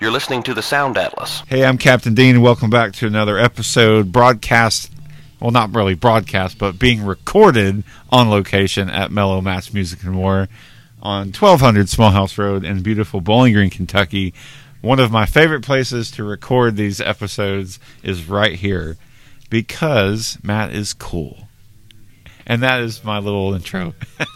You're listening to the Sound Atlas. Hey, I'm Captain Dean, and welcome back to another episode broadcast, well, not really broadcast, but being recorded on location at Mellow Match Music and More on 1200 Smallhouse Road in beautiful Bowling Green, Kentucky. One of my favorite places to record these episodes is right here because Matt is cool. And that is my little intro.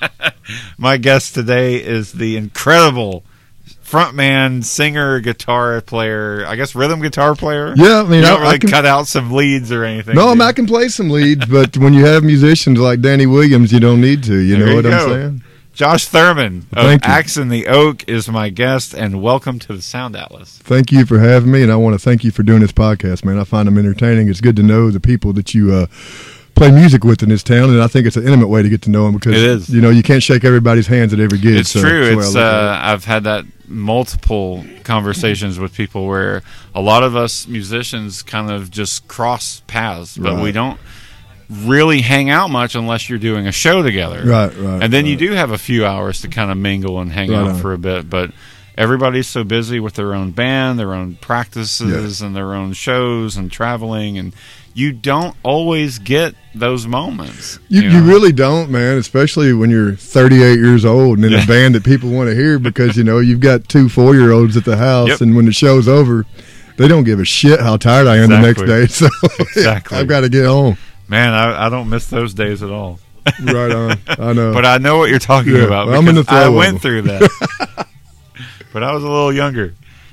My guest today is the incredible frontman, singer, guitar player, I guess rhythm guitar player. Yeah, I mean, you don't really cut out some leads or anything. No, I can play some leads, but when you have musicians like Danny Williams, you don't need to. You know what I'm saying? Josh Thurman of Axe in the Oak is my guest, and welcome to the Sound Atlas. Thank you for having me, and I want to thank you for doing this podcast, man. I find them entertaining. It's good to know the people that you play music with in this town, and I think it's an intimate way to get to know them because it is. You know, you can't shake everybody's hands at every gig. It's true. It's I've had that multiple conversations with people where a lot of us musicians kind of just cross paths, but we don't really hang out much unless you're doing a show together. Right. And then you do have a few hours to kind of mingle and hang out for a bit, but everybody's so busy with their own band, their own practices, and their own shows and traveling, and you don't always get those moments. You really don't, man, especially when you're 38 years old and in a band that people want to hear because, you know, you've got 2 4-year-olds at the house, and when the show's over, they don't give a shit how tired I am the next day. So I've got to get home. Man, I don't miss those days at all. Right on. I know. But I know what you're talking about because I'm in the I went through that. But I was a little younger.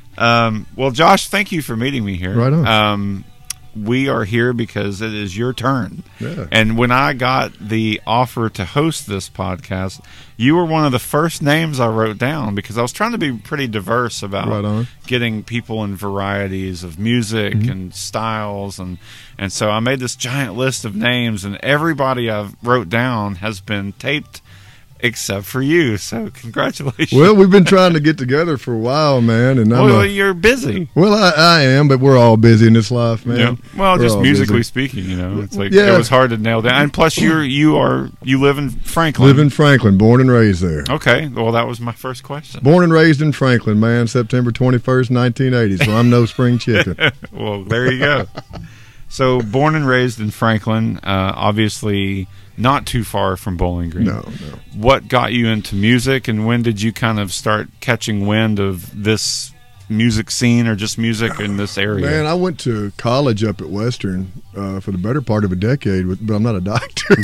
Well, Josh, thank you for meeting me here. Right on. We are here because it is your turn. Yeah. And when I got the offer to host this podcast, you were one of the first names I wrote down because I was trying to be pretty diverse about getting people in varieties of music and styles. And so I made this giant list of names, and everybody I wrote down has been taped except for you, so congratulations. Well, we've been trying to get together for a while, man. And you're busy. Well, I am, but we're all busy in this life, man. Yeah. Well, just musically speaking, you know, it's like it was hard to nail down. And plus, you live in Franklin. Live in Franklin, born and raised there. Okay, well, that was my first question. Born and raised in Franklin, man. September 21st, 1980. So I'm no spring chicken. Well, there you go. So, born and raised in Franklin, obviously not too far from Bowling Green. No. What got you into music, and when did you kind of start catching wind of this music scene or just music in this area? Man, I went to college up at Western for the better part of a decade, but I'm not a doctor.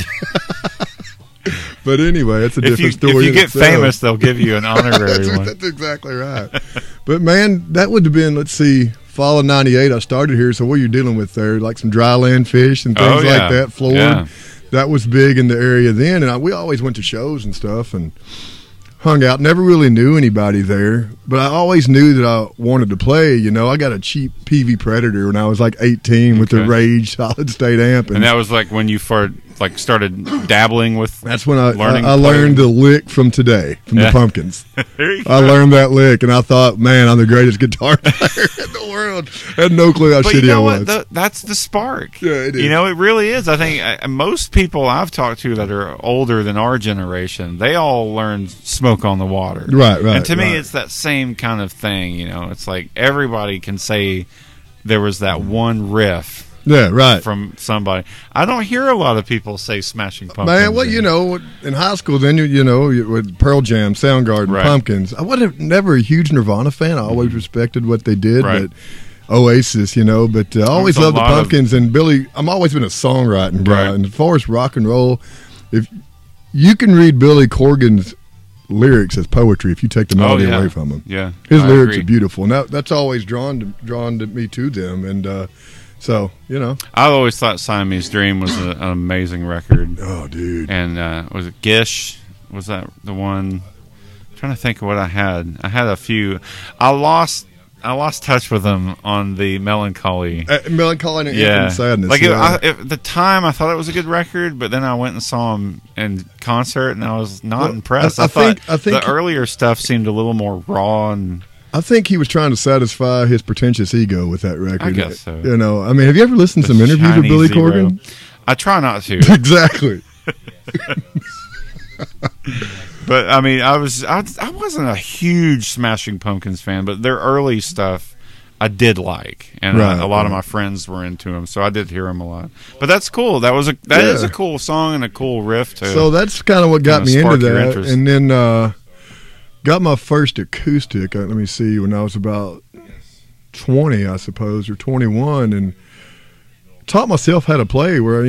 But anyway, it's a different story. If you get famous, they'll give you an honorary one. That's exactly right. But, man, that would have been, let's see, fall of 98. I started here, so what are you dealing with there? Like some dry land fish and things like that, Floored. Yeah. That was big in the area then, and we always went to shows and stuff and hung out. Never really knew anybody there, but I always knew that I wanted to play. You know, I got a cheap PV Predator when I was like 18 with the Rage solid state amp. And that was like when you started dabbling with. That's when I learned the lick from today, from the Pumpkins. I learned that lick, and I thought, man, I'm the greatest guitar player in the world. I had no clue how shitty I was. That's the spark. Yeah, it is. You know, it really is. I think most people I've talked to that are older than our generation, they all learned Smoke on the Water. Right. And to me, it's that same kind of thing. You know, it's like everybody can say there was that one riff. Yeah, right. From somebody. I don't hear a lot of people say Smashing Pumpkins. Man, well, you know, in high school, then, you know, with Pearl Jam, Soundgarden, Pumpkins. I wasn't never a huge Nirvana fan. I always respected what they did, but Oasis, you know. But I always loved the Pumpkins and Billy. I'm always been a songwriting guy. And as far as rock and roll, if you can read Billy Corgan's lyrics as poetry if you take the melody away from him. Yeah, his lyrics are beautiful, and that's always drawn to me to them, and. So, you know. I always thought Siamese Dream was an amazing record. Oh, dude. And was it Gish? Was that the one? I'm trying to think of what I had. I had a few. I lost touch with them on the Melancholy. Melancholy and Anthem Sadness. Like at the time, I thought it was a good record, but then I went and saw them in concert, and I was not impressed. I think the earlier stuff seemed a little more raw and... I think he was trying to satisfy his pretentious ego with that record. I guess so. You know, I mean, have you ever listened to some interviews with Billy Corgan? I try not to. Exactly. But I mean, I wasn't a huge Smashing Pumpkins fan, but their early stuff I did like, and a lot of my friends were into him, so I did hear him a lot. But that's cool. That is a cool song and a cool riff too. So that's kind of what got me into that, and then got my first acoustic. Let me see, when I was about 20, I suppose, or 21, and taught myself how to play. Where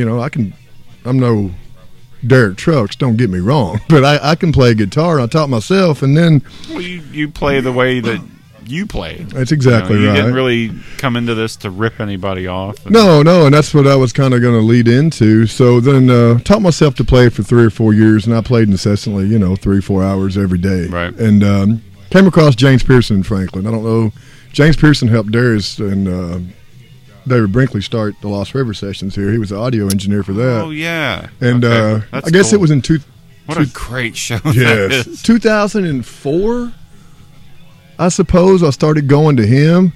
I'm no Derek Trucks, don't get me wrong, but I can play guitar. And I taught myself, and then you play the way that you played. That's exactly right. You didn't really come into this to rip anybody off. No, and that's what I was kind of going to lead into. So then taught myself to play for 3 or 4 years, and I played incessantly, 3-4 hours every day. Right. And came across James Pearson in Franklin. I don't know. James Pearson helped Darius and David Brinkley start the Lost River sessions here. He was the audio engineer for that. Oh, yeah. And I guess it was in What a great show that is. 2004, I suppose. I started going to him,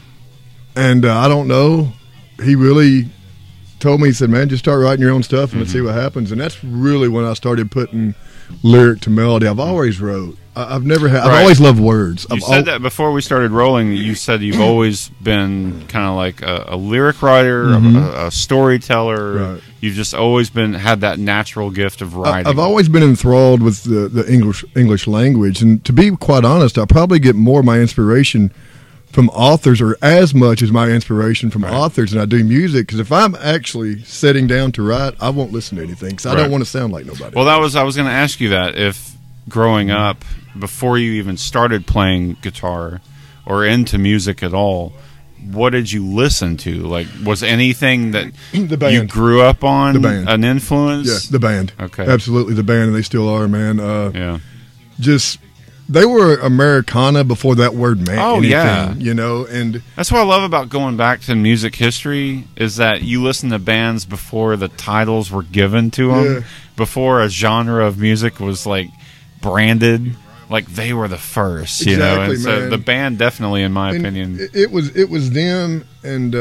and I don't know. He really told me, he said, man, just start writing your own stuff and let's see what happens. And that's really when I started putting lyric to melody. I've always wrote. I've always loved words. You said that before we started rolling. You said you've always been kind of like a lyric writer, a storyteller. Right. You've just always had that natural gift of writing. I've always been enthralled with the English language, and to be quite honest, I probably get more of my inspiration from authors, or as much as my inspiration from authors, than I do music. Because if I'm actually sitting down to write, I won't listen to anything because I don't want to sound like nobody. Well, I was going to ask you that. If growing up, before you even started playing guitar or into music at all, what did you listen to? Like, was anything that the band. You grew up on the band. An influence? Yeah, the band. Okay. Absolutely, the band, and they still are, man. Yeah. Just, they were Americana before that word meant anything. Yeah. And that's what I love about going back to music history, is that you listen to bands before the titles were given to them, before a genre of music was, like, branded. Like, they were the first, exactly, And so man. the band definitely, in my opinion, it was them, and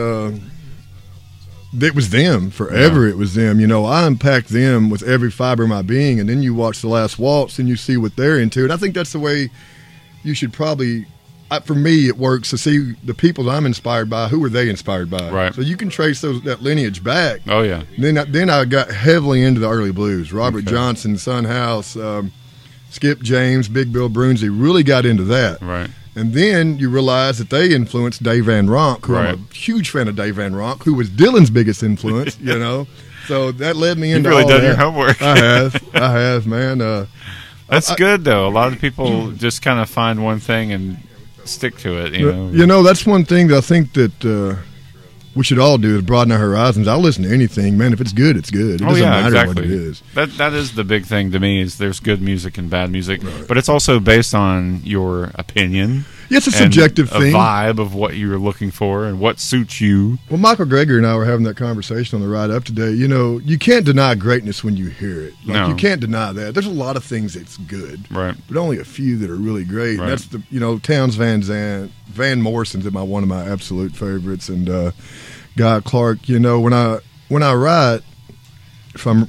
it was them forever. Yeah. It was them. I unpacked them with every fiber of my being, and then you watch The Last Waltz and you see what they're into. And I think that's the way you should probably. For me, it works to see the people that I'm inspired by. Who were they inspired by? Right. So you can trace that lineage back. Oh yeah. Then I got heavily into the early blues. Robert Johnson, Son House. Skip James, Big Bill Brunsey, really got into that. Right. And then you realize that they influenced Dave Van Ronk, who I'm a huge fan of Dave Van Ronk, who was Dylan's biggest influence, So that led me into You've really all done that. your homework. I have, man. That's good, though. A lot of people just kind of find one thing and stick to it, That's one thing that I think that we should all do, is broaden our horizons. I'll listen to anything, man. If it's good, it's good. It doesn't matter what it is. That is the big thing to me, is there's good music and bad music, but it's also based on your opinion. Yeah, it's a subjective thing. A vibe of what you're looking for and what suits you. Well, Michael Greger and I were having that conversation on the ride up today. You can't deny greatness when you hear it. You can't deny that. There's a lot of things that's good, right? But only a few that are really great. Right. And that's Townes Van Morrison's one of my absolute favorites, and Guy Clark. When I write, if I'm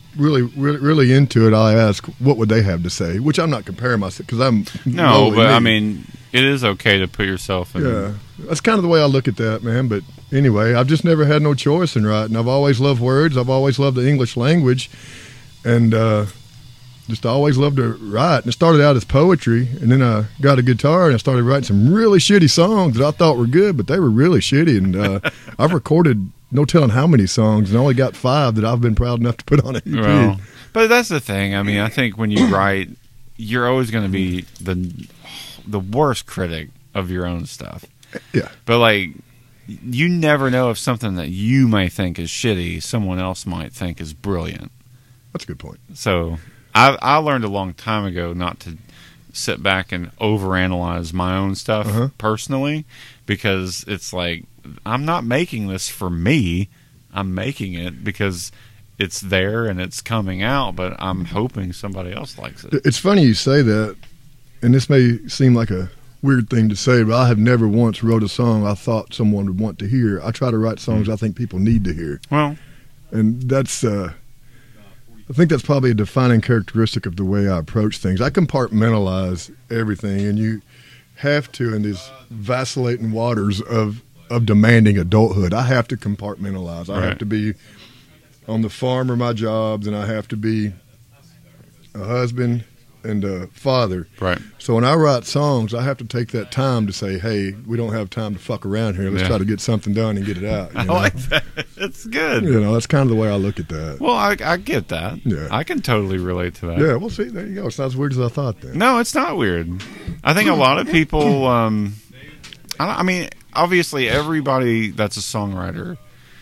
really into it, I ask, what would they have to say? Which I'm not comparing myself, because I'm I mean, it is okay to put yourself in. Yeah, that's kind of the way I look at that, man. But anyway, I've just never had no choice in writing. I've always loved words. I've always loved the English language, and just always loved to write. And it started out as poetry, and then I got a guitar and I started writing some really shitty songs that I thought were good, but they were really shitty. And I've recorded no telling how many songs, and I only got 5 that I've been proud enough to put on an EP. Well, but that's the thing. I mean, I think when you write, you're always going to be the worst critic of your own stuff. Yeah. But, like, you never know if something that you may think is shitty, someone else might think is brilliant. That's a good point. So I learned a long time ago not to sit back and overanalyze my own stuff personally, because it's like, I'm not making this for me. I'm making it because it's there and it's coming out, but I'm hoping somebody else likes it. It's funny you say that, and this may seem like a weird thing to say, but I have never once wrote a song I thought someone would want to hear. I try to write songs I think people need to hear. Well, and that's I think that's probably a defining characteristic of the way I approach things. I compartmentalize everything, and you have to, in these vacillating waters of demanding adulthood, I have to compartmentalize. I have to be on the farm or my jobs, and I have to be a husband and a father. Right. So when I write songs, I have to take that time to say, hey, we don't have time to fuck around here. Let's try to get something done and get it out. I like that. It's good. That's kind of the way I look at that. Well, I get that. Yeah. I can totally relate to that. Yeah, well, see, there you go. It's not as weird as I thought then. No, it's not weird. I think a lot of people, I mean, obviously everybody that's a songwriter,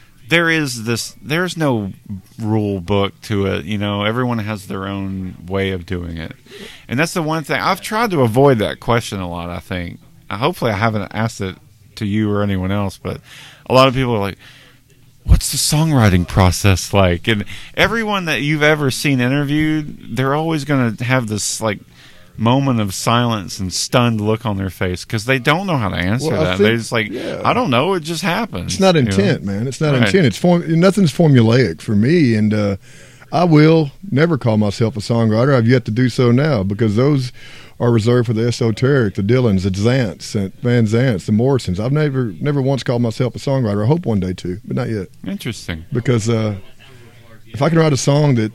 there's no rule book to it. Everyone has their own way of doing it. And that's the one thing. I've tried to avoid that question a lot, I think. Hopefully I haven't asked it to you or anyone else, but a lot of people are like, what's the songwriting process like? And everyone that you've ever seen interviewed, they're always going to have this, like, moment of silence and stunned look on their face because they don't know how to answer that. They just I don't know, it just happens. It's not intent, man. It's not intent. It's nothing's formulaic for me, and I will never call myself a songwriter. I've yet to do so now because those are reserved for the esoteric, the Dylans, the Zants, Van Zants, the Morrisons. I've never once called myself a songwriter. I hope one day to, but not yet. Interesting. Because if I can write a song that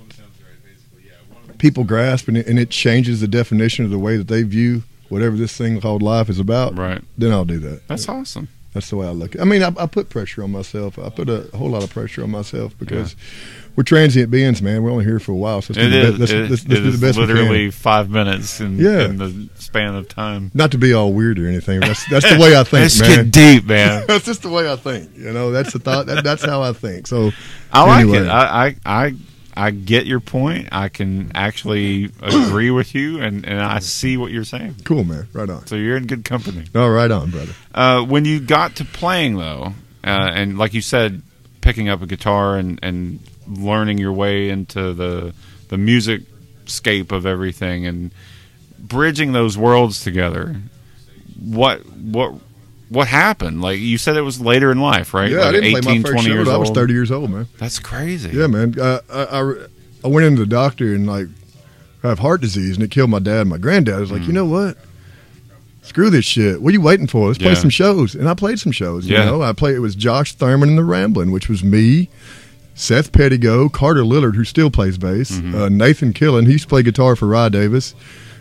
people grasp and it changes the definition of the way that they view whatever this thing called life is about, then I'll do that. That's awesome. That's the way I look at it. I mean, I put pressure on myself. I put a whole lot of pressure on myself because we're transient beings, man. We're only here for a while. So let's do the best literally 5 minutes in the span of time. Not to be all weird or anything. That's the way I think, let's man. Get deep, man. That's just the way I think. That's the thought. That's how I think. So I like it. I get your point. I can actually agree with you, and I see what you're saying. Cool, man. Right on. So you're in good company. Oh, right on, brother. When you got to playing, though, and like you said, picking up a guitar and learning your way into the music scape of everything and bridging those worlds together, what happened? Like you said, it was later in life, right? Yeah, like I didn't 18, play my first 20 show years until I was old? 30 years old, man. That's crazy. Yeah, man. I went into the doctor and I have heart disease, and it killed my dad and my granddad. I was like, you know what? Screw this shit. What are you waiting for? Let's play some shows. And I played some shows. You know, it was Josh Thurman and the Ramblin', which was me, Seth Pettigo, Carter Lillard, who still plays bass, Nathan Killen, he used to play guitar for Rye Davis,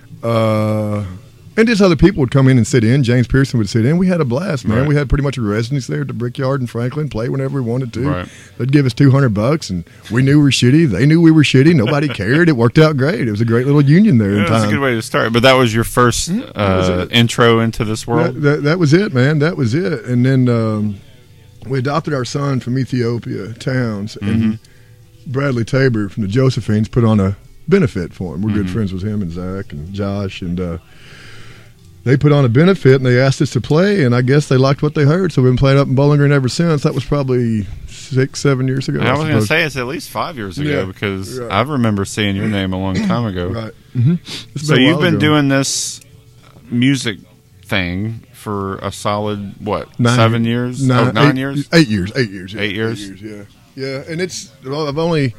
and just other people would come in and sit in. James Pearson would sit in. We had a blast, man. Right. We had pretty much a residence there at the Brickyard in Franklin, play whenever we wanted to. Right. They'd give us $200, and we knew we were shitty. They knew we were shitty. Nobody cared. It worked out great. It was a great little union there in time. That's a good way to start. But that was your first intro into this world? That was it, man. That was it. And then we adopted our son from Ethiopia, Towns, and Bradley Tabor from the Josephines put on a benefit for him. We're good friends with him and Zach and Josh, and they put on a benefit, and they asked us to play, and I guess they liked what they heard, so we've been playing up in Bowling Green ever since. That was probably 6-7 years ago. I was going to say it's at least 5 years ago, because I remember seeing your name a long time ago. Right. So you've been doing this music thing for a solid, 7 years? 9 years? 8 years. 8 years. 8 years? 8 years, yeah. And I've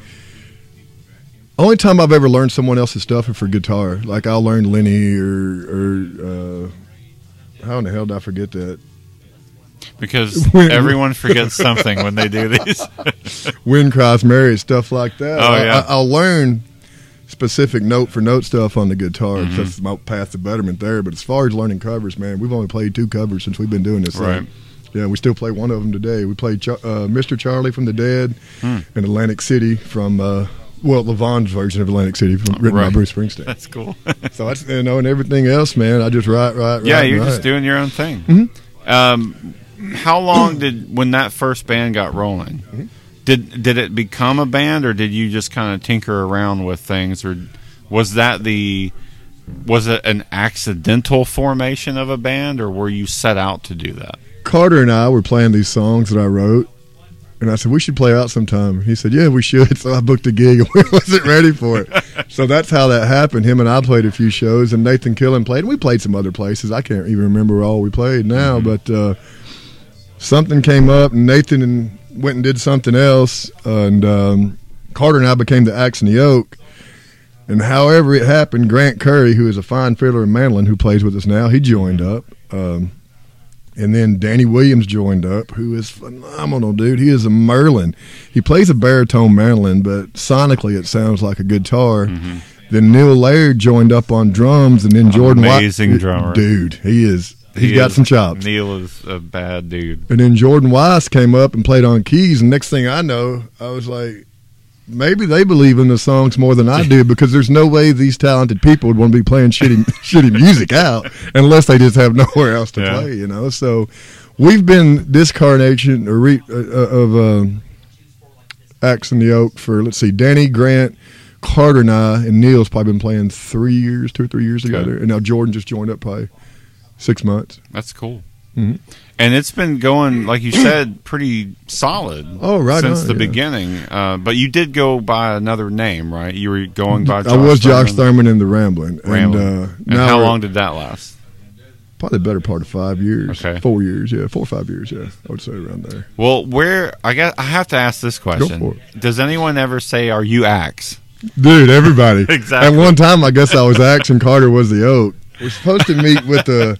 only time I've ever learned someone else's stuff is for guitar. Like I'll learn Lenny or how in the hell did I forget that? Because everyone forgets something when they do these. Wind Cries Mary, stuff like that. Oh, yeah. I'll learn specific note for note stuff on the guitar. That's my path to betterment there. But as far as learning covers, man, we've only played 2 covers since we've been doing this thing. Yeah, we still play one of them today. We played Mr. Charlie from The Dead and Atlantic City from Levon's version of Atlantic City, written by Bruce Springsteen. That's cool. So that's and everything else, man. I just write. Yeah, you're just doing your own thing. How long when that first band got rolling? Did it become a band, or did you just kind of tinker around with things, or was it an accidental formation of a band, or were you set out to do that? Carter and I were playing these songs that I wrote. And I said, we should play out sometime. He said, yeah, we should. So I booked a gig, and we wasn't ready for it. So that's how that happened. Him and I played a few shows, and Nathan Killen played. And we played some other places. I can't even remember all we played now. But something came up, and Nathan went and did something else. And Carter and I became the Axe and the Yoke. And however it happened, Grant Curry, who is a fine fiddler and mandolin who plays with us now, he joined up. And then Danny Williams joined up, who is phenomenal, dude. He is a Merlin. He plays a baritone mandolin, but sonically it sounds like a guitar. Mm-hmm. Then Neil Laird joined up on drums, and then Jordan amazing drummer. Dude, he's got some chops. Neil is a bad dude. And then Jordan Weiss came up and played on keys, and next thing I know, I was like, maybe they believe in the songs more than I do, because there's no way these talented people would want to be playing shitty music out unless they just have nowhere else to play, you know. So we've been this carnation of Axe in the Oak for, let's see, Danny, Grant, Carter, and I, and Neil's probably been playing 2 or 3 years together. And now Jordan just joined up probably 6 months. That's cool. Mm-hmm. And it's been going, like you said, pretty solid since the beginning. But you did go by another name, right? You were going by Josh I was Thurman. Josh Thurman in the Ramblin'. And how long did that last? Probably the better part of 5 years. Okay. 4 years, 4 or 5 years, I would say around there. Well, I have to ask this question. Go for it. Does anyone ever say, "Are you Axe?" Dude, everybody. Exactly. At one time, I guess I was Axe and Carter was the Oak. We're supposed to meet with the...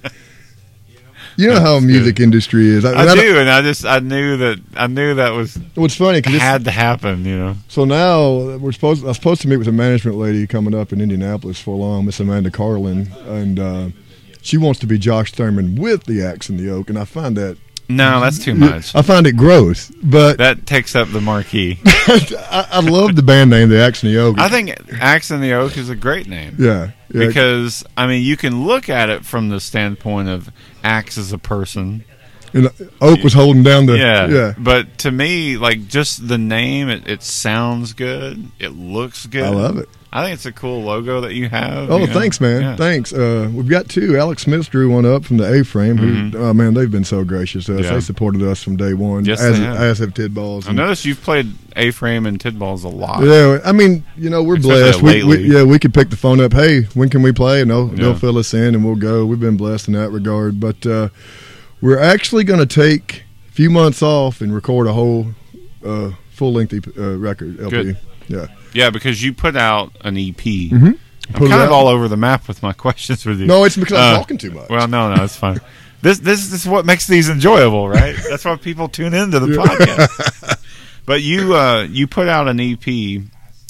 You know how music industry is. I do, and I knew that was. What's funny? Cause had to happen, you know. So now I was supposed to meet with a management lady coming up in Indianapolis for long, Miss Amanda Carlin, and she wants to be Josh Thurman with the Axe and the Oak, and I find that. No, that's too much. I find it gross, but that takes up the marquee. I love the band name, the Axe and the Oak. I think Axe and the Oak is a great name. Yeah. Because I mean, you can look at it from the standpoint of Axe as a person, and Oak was holding down the yeah. But to me, like, just the name, it sounds good. It looks good. I love it. I think it's a cool logo that you have. Oh, thanks, man. Yeah. Thanks. We've got two. Alex Smith drew one up from the A-Frame. Mm-hmm. Who, man, they've been so gracious to us. They supported us from day one. Yes, as have Tidballs. I noticed you've played A-Frame and Tidballs a lot. Yeah, I mean, you know, we're blessed. We could pick the phone up. Hey, when can we play? And they'll fill us in, and we'll go. We've been blessed in that regard. But we're actually going to take a few months off and record a whole full-length record, LP. Good. Yeah. Yeah, because you put out an EP. Mm-hmm. I'm kind of all over the map with my questions with you. No, it's because I'm talking too much. Well, no, it's fine. This is what makes these enjoyable, right? That's why people tune into the podcast. But you put out an EP in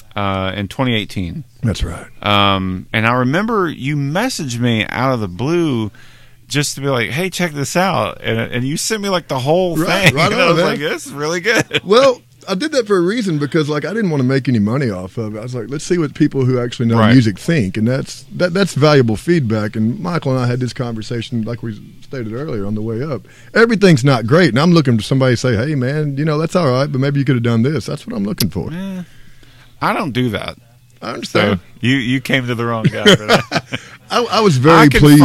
2018. That's right. And I remember you messaged me out of the blue just to be like, "Hey, check this out," and you sent me like the whole thing. Right and I was like, "This is really good." Well, I did that for a reason, because like I didn't want to make any money off of it. I was like, let's see what people who actually know music think, and that's valuable feedback. And Michael and I had this conversation, like we stated earlier, on the way up. Everything's not great, and I'm looking for somebody to say, "Hey, man, you know, that's all right, but maybe you could have done this." That's what I'm looking for. I don't do that. I understand. So you came to the wrong guy for that. I was very pleased.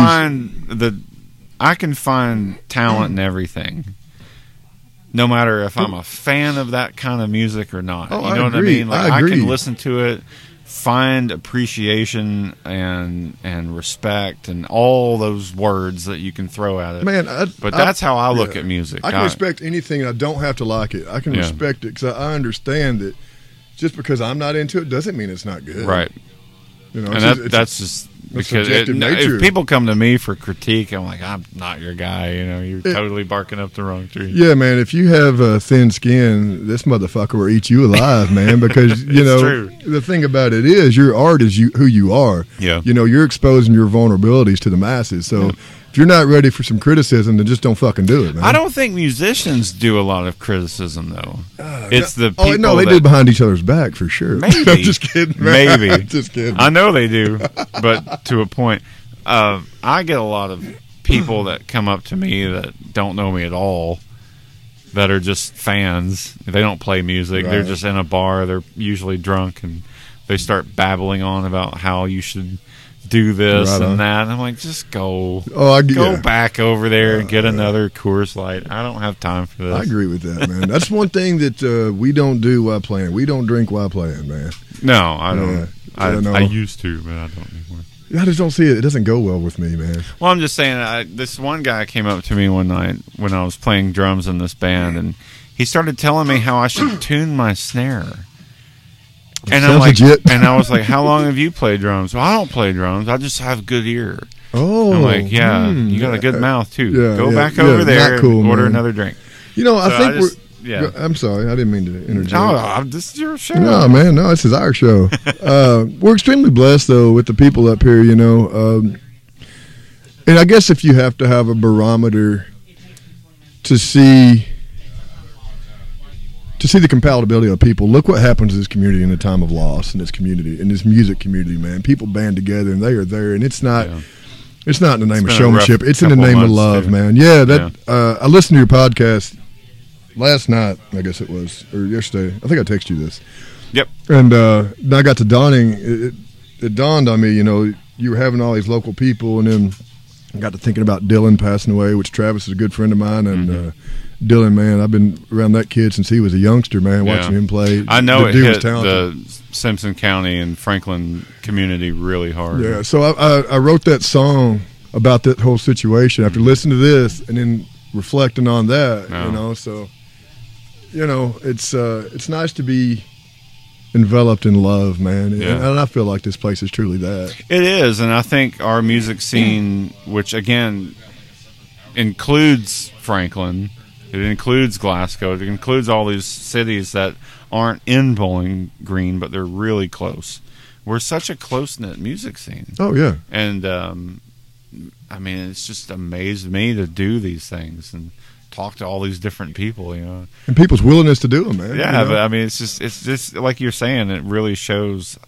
I can find talent in everything, no matter if I'm a fan of that kind of music or not. Oh, you know what I mean? Like, I agree. I can listen to it, find appreciation and respect and all those words that you can throw at it. Man, but that's how I look at music. I can respect anything, and I don't have to like it. I can respect it because I understand that just because I'm not into it doesn't mean it's not good. Right. You know, and that's just because if people come to me for critique, I'm like, I'm not your guy. You know, you're totally barking up the wrong tree. Yeah, man. If you have thin skin, this motherfucker will eat you alive, man. Because you know true. The thing about it is, your art is who you are. Yeah. You know, you're exposing your vulnerabilities to the masses. So if you're not ready for some criticism, then just don't fucking do it, man. I don't think musicians do a lot of criticism, though. It's the people. Oh no, they do behind each other's back for sure. Maybe. I'm just kidding. Man. Maybe. Just kidding. I know they do, but to a point. I get a lot of people that come up to me that don't know me at all, that are just fans. They don't play music. Right. They're just in a bar. They're usually drunk, and they start babbling on about how you should do this and that. And I'm like, just go. Go back over there and get another Coors Light. I don't have time for this. I agree with that, man. That's one thing that we don't do while playing. We don't drink while playing, man. No, I don't. I used to, but I don't anymore. I just don't see it. It doesn't go well with me, man. Well, I'm just saying, this one guy came up to me one night when I was playing drums in this band, and he started telling me how I should tune my snare. And Sounds legit. And I was like, how long have you played drums? Well, I don't play drums. I just have good ear. Oh. I'm like, yeah, you got a good mouth, too. Yeah, Go back over there cool, and order man. another drink. You know, I think yeah. I'm sorry. I didn't mean to interject. No, this is your show. No, man. No, this is our show. We're extremely blessed, though, with the people up here, you know. And I guess if you have to have a barometer to see the compatibility of people, look what happens to this community in a time of loss in this community, in this music community, man. People band together, and they are there, and it's not in the name of showmanship. It's in the name of love, too. Man. Yeah, I listened to your podcast last night, I guess it was, or yesterday. I think I texted you this. Yep. And then I got to dawning. It dawned on me, you know, you were having all these local people, and then I got to thinking about Dylan passing away, which Travis is a good friend of mine, and Dylan, man, I've been around that kid since he was a youngster, man, watching him play. I know it hit the Simpson County and Franklin community really hard. Yeah, so I wrote that song about that whole situation after listening to this and then reflecting on that, you know, so, you know, it's nice to be enveloped in love, man, and I feel like this place is truly that. It is, and I think our music scene, which, again, includes Franklin, it includes Glasgow, it includes all these cities that aren't in Bowling Green, but they're really close. We're such a close-knit music scene. Oh, yeah. And, I mean, it's just amazed me to do these things and talk to all these different people, you know. And people's willingness to do them, man. Yeah, you know? But, I mean, it's just like you're saying, it really shows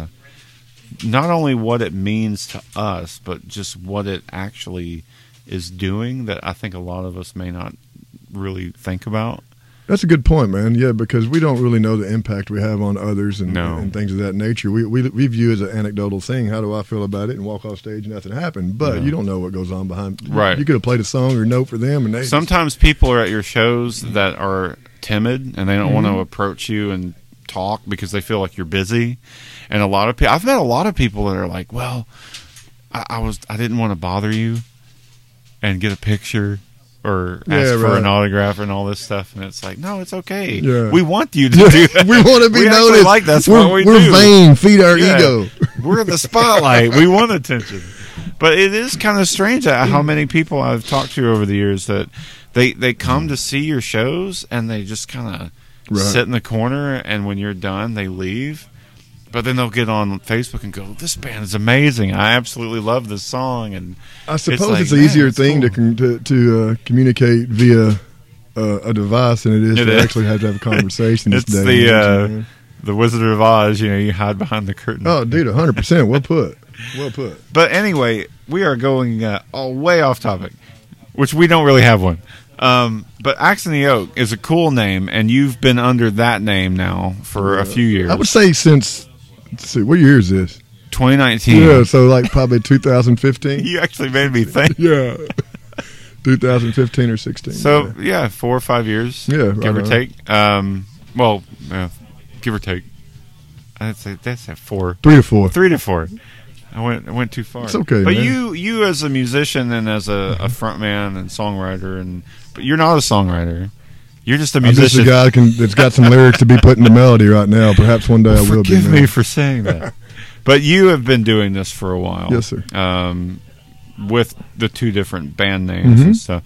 not only what it means to us, but just what it actually is doing that I think a lot of us may not really think about. That's a good point, man. Yeah, because we don't really know the impact we have on others and things of that nature. We view it as an anecdotal thing. How do I feel about it? And walk off stage and nothing happened. But you don't know what goes on behind. Right. You could have played a song or note for them. And sometimes people are at your shows that are timid and they don't want to approach you and talk because they feel like you're busy. And a lot of people, I've met a lot of people that are like, well, I didn't want to bother you and get a picture or ask for an autograph and all this stuff, and it's like, no, it's okay. Yeah. We want you to do that. We want to be noticed. Like that's what we do. We're vain. Feed our ego. We're in the spotlight. We want attention. But it is kind of strange how many people I've talked to over the years that they come to see your shows and they just kind of sit in the corner, and when you're done, they leave. But then they'll get on Facebook and go, this band is amazing. I absolutely love this song. And I suppose it's an easier thing to communicate via a device than it is to actually have to have a conversation. It's the Wizard of Oz. You know, you hide behind the curtain. Oh, dude, 100%. Well put. Well put. But anyway, we are going way off topic, which we don't really have one. But Axe and the Oak is a cool name, and you've been under that name now for a few years. I would say since... Let's see, what year is this? 2019. Yeah, so like probably 2015. You actually made me think. Yeah. 2015 or 16. So, yeah, 4 or 5 years. Yeah. Give or take. Give or take. I'd say that's at 4. 3 to 4. 3 to 4. I went too far. It's okay, but man. you as a musician and as a frontman and songwriter, but you're not a songwriter. You're just a musician. I'm just a guy that's got some lyrics to be put into melody right now. Perhaps one day I will be. Forgive me for saying that. But you have been doing this for a while. Yes, sir. With the 2 different band names and stuff.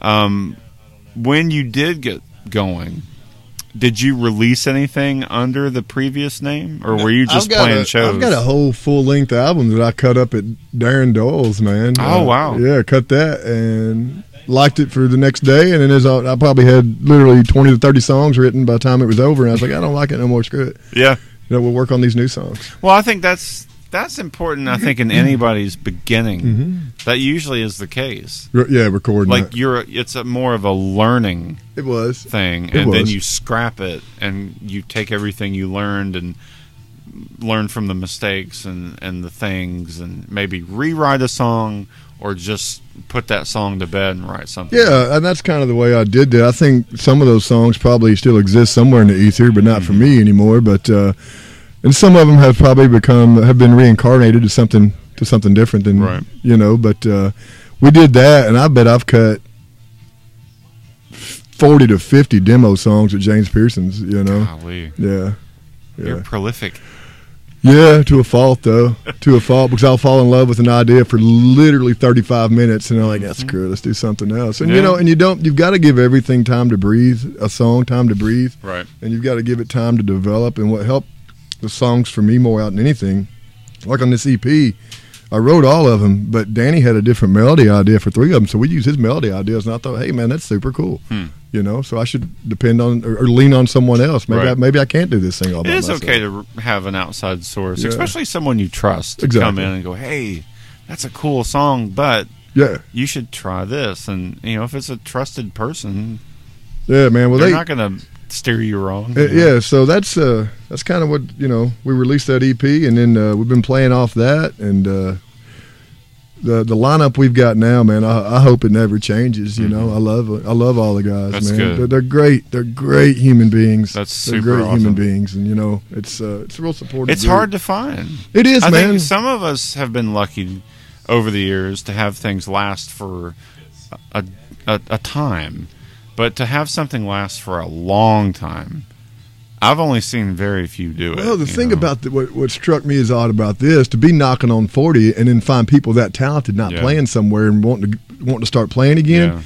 When you did get going, did you release anything under the previous name? Or were you just playing shows? I've got a whole full-length album that I cut up at Darren Doyle's, man. Oh, wow. Yeah, cut that and... liked it for the next day, and then I probably had literally 20 to 30 songs written by the time it was over, and I was like, I don't like it no more, screw it. Yeah. You know, we'll work on these new songs. Well, I think that's important, I think, in anybody's beginning. That usually is the case. Yeah, recording. Like, it's more of a learning thing, and then you scrap it, and you take everything you learned and learn from the mistakes and the things, and maybe rewrite a song or just put that song to bed and write something. Yeah, and that's kind of the way I did that. I think some of those songs probably still exist somewhere in the ether, but not for me anymore. But and some of them have probably have been reincarnated to something different than you know. But we did that, and I bet I've cut 40 to 50 demo songs at James Pearson's. You know, Golly. Yeah. You're prolific. Yeah, to a fault, though. To a fault, because I'll fall in love with an idea for literally 35 minutes, and I'm like, that's screw it, let's do something else. And, you've got to give everything time to breathe, a song, time to breathe. Right. And you've got to give it time to develop. And what helped the songs for me more out than anything, like on this EP, I wrote all of them, but Danny had a different melody idea for 3 of them, so we used his melody ideas, and I thought, hey, man, that's super cool. So I should depend on or lean on someone else. Maybe I can't do this thing all by myself. It is okay to have an outside source, especially someone you trust, to come in and go, hey, that's a cool song, but you should try this. And, if it's a trusted person, man, well, they're not going to steer you wrong. So that's kind of what, we released that EP, and then we've been playing off that, and the lineup we've got now, man, I hope it never changes. I love all the guys. That's man. Good. They're great. They're great human beings. They're great awesome. human beings, and it's a real supportive. It's hard to find. It is, I man. think some of us have been lucky over the years to have things last for a time, but to have something last for a long time, I've only seen very few do it. Well, the thing about what struck me as odd about this, to be knocking on 40 and then find people that talented not playing somewhere and wanting to start playing again.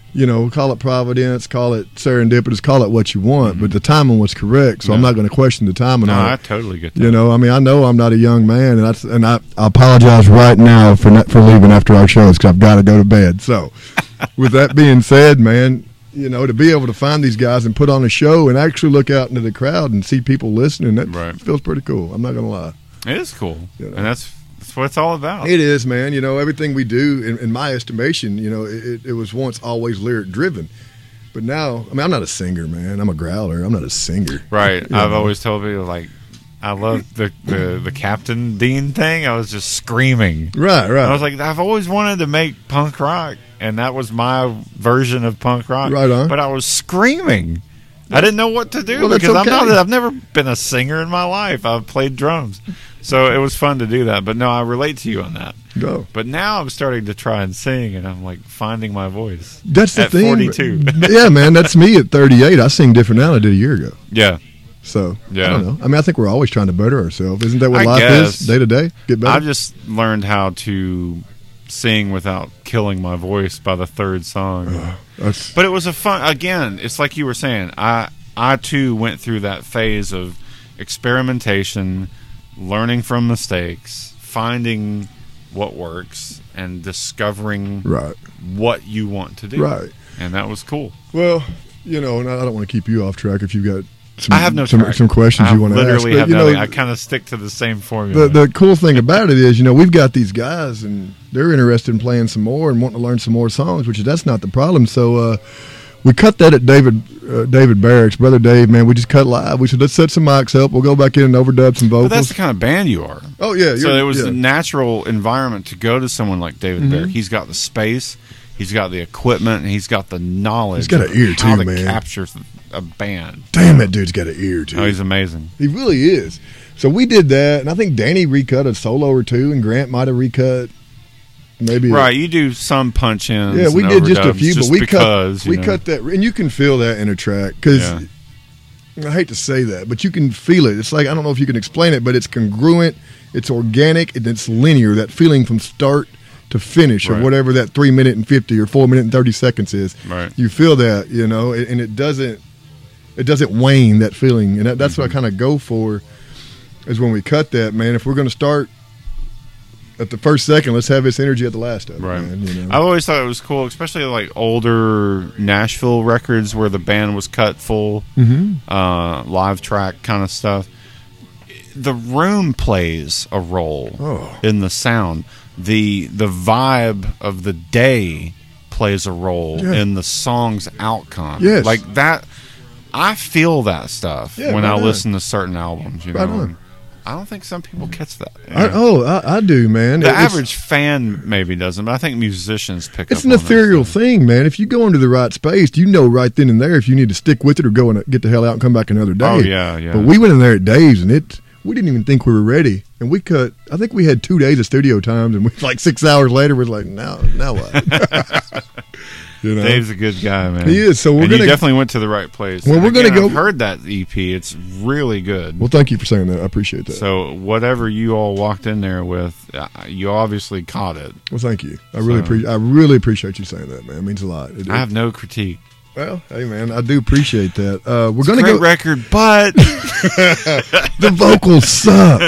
Call it providence, call it serendipitous, call it what you want, but the timing was correct, so I'm not going to question the timing. No, I totally get that. I know I'm not a young man, and I apologize right now for leaving after our shows because I've got to go to bed. So, with that being said, man, to be able to find these guys and put on a show and actually look out into the crowd and see people listening, that feels pretty cool. I'm not going to lie. It is cool, and that's what it's all about. It is, man. Everything we do, in my estimation, it was once always lyric driven. But now, I'm not a singer, man. I'm a growler. I'm not a singer. Right. I've always told people, like, I love the Captain Dean thing. I was just screaming. Right. I was like, I've always wanted to make punk rock, and that was my version of punk rock. Right on. But I was screaming. I didn't know what to do because I've never been a singer in my life. I've played drums. So it was fun to do that. But no, I relate to you on that. Go. But now I'm starting to try and sing, and I'm like finding my voice. That's the thing. 42. Yeah, man, that's me at 38. I sing different now than I did a year ago. Yeah. So, I don't know. I think we're always trying to better ourselves. Isn't that what life is? Day to day? Get better? I've just learned how to sing without killing my voice by the third song. But it was again, it's like you were saying, I too went through that phase of experimentation, learning from mistakes, finding what works, and discovering what you want to do. Right. And that was cool. Well, and I don't want to keep you off track if you've got I have no some questions you want to ask. Literally have nothing. I kind of stick to the same formula. The cool thing about it is, we've got these guys, and they're interested in playing some more and wanting to learn some more songs, that's not the problem. So we cut that at David Barracks. Brother Dave, man, we just cut live. We said, let's set some mics up. We'll go back in and overdub some vocals. But that's the kind of band you are. Oh, yeah. So it was a natural environment to go to someone like David Barracks. He's got the space. He's got the equipment, and he's got the knowledge. He's got an ear, too, man. Capture a band. Damn, that dude's got an ear, too. Oh, he's amazing. He really is. So we did that, and I think Danny recut a solo or two, and Grant might have recut maybe. Right, you do some punch-ins. Yeah, we did just a few, but we cut that, and you can feel that in a track because I hate to say that, but you can feel it. It's like, I don't know if you can explain it, but it's congruent, it's organic, and it's linear. That feeling from start to finish, or whatever that 3 minute and 50 or 4 minute and 30 seconds is. Right. You feel that, and it doesn't wane, that feeling, and that's what I kind of go for. Is when we cut that, man. If we're going to start at the first second, let's have this energy at the last of it, man, I've always thought it was cool, especially like older Nashville records where the band was cut full, live track kind of stuff. The room plays a role in the sound. The vibe of the day plays a role in the song's outcome. Yes. Like that, I feel that stuff when I listen to certain albums. I don't think some people catch that. I do, man. The average fan maybe doesn't, but I think musicians pick up on it. It's an ethereal thing, man. If you go into the right space, right then and there if you need to stick with it or go and get the hell out and come back another day. Oh, yeah. But we went in there at Dave's, and we didn't even think we were ready. And we cut, I think we had 2 days of studio times, and like 6 hours later, we're like, now what? You know? Dave's a good guy, man. He is. So you definitely went to the right place. Well, we're going to go. I've heard that EP. It's really good. Well, thank you for saying that. I appreciate that. So whatever you all walked in there with, you obviously caught it. Well, thank you. I really appreciate you saying that, man. It means a lot. I have no critique. Well, hey, man, I do appreciate that. We're going to go record, but the vocals suck.